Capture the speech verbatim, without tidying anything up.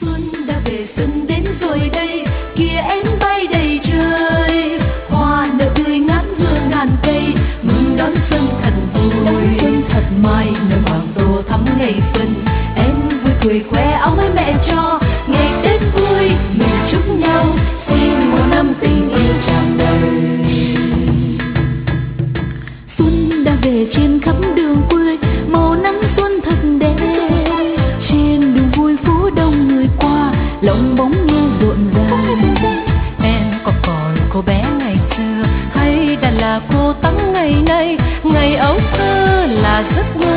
Xuân đã về, xuân đến rồi đây, kìa én bay đầy trời, hoa nở tươi ngát hương ngàn cây, mừng đón xuân thật vui. Xuân thật mai nở hoàng tô thắm ngày xuân, em vui cười khoe áo mới mẹ cho, ngày Tết vui mình chúc nhau, xin một năm tình yêu tràn đầy. Xuân đã về trên khắp đường quê, màu nắng xuân thật đẹp, trên đường vui phố đông người qua, lộng bóng nghe rộn ràng. Em có còn cô bé ngày xưa, hay đã là cô tắm ngày nay, ngày ấu thơ là giấc mơ